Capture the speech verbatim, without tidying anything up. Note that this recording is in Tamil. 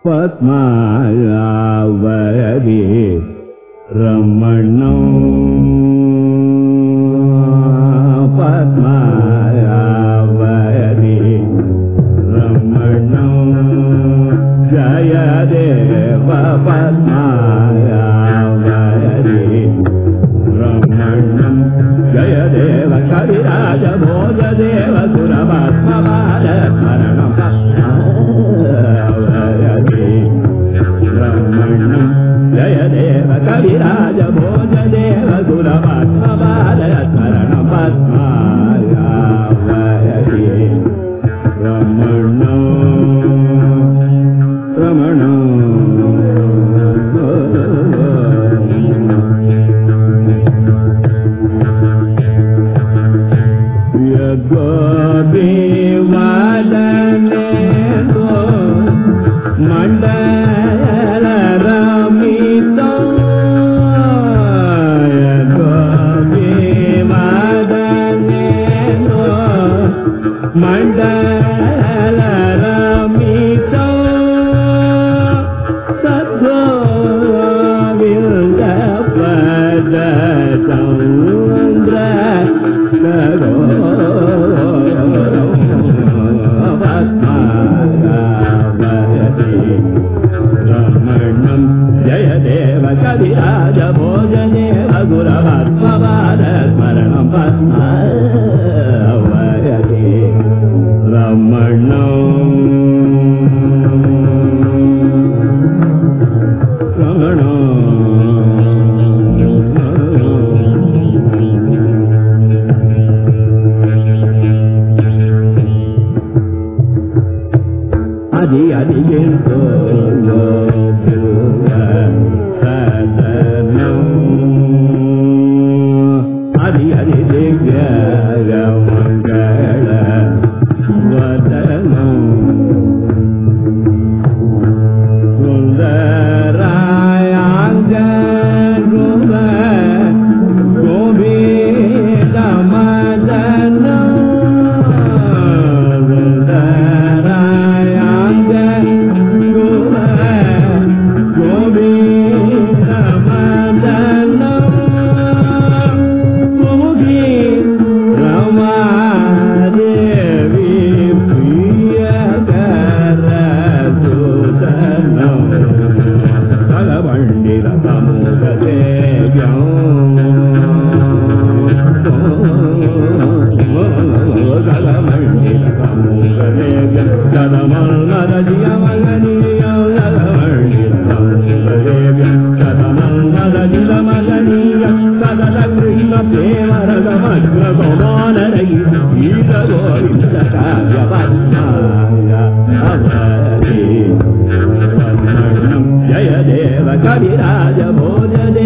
பத்மாவதி ரமணம் பத்மாவதி ரமணம் ஜயதேவ பத்மாவதி ரமணம் ஜயதேவ கவிராஜ போஜதேவ சுரபத்மபால ஸ்மரணம் ரமணம் ஜயதேவ கவிராஜ போஜதேவ சுரபத்மபால ஸ்மரணம் பத்மாவதி ரமணம் ரமணம் கோபி வாதனே கோ மண்டல ரமிதோ கோபி வாதனே கோ மண்டல ரமிதோ சத்கோவிந்த பத சௌந்திர கரோ ரமணம் ஜயதேவ கவிராஜ போஜதேவ குரவத்மபால ஸ்மரணம் பத்மாவதி ரமணம் ரமணம் அதி அதிகேன் சோலோ சதனம் அதி அதி திவ்ய மங்கள வதனம் சுந்தராயாங்க குல கோவிந்த மதனம் ஜயதேவ கவிராஜ போஜதே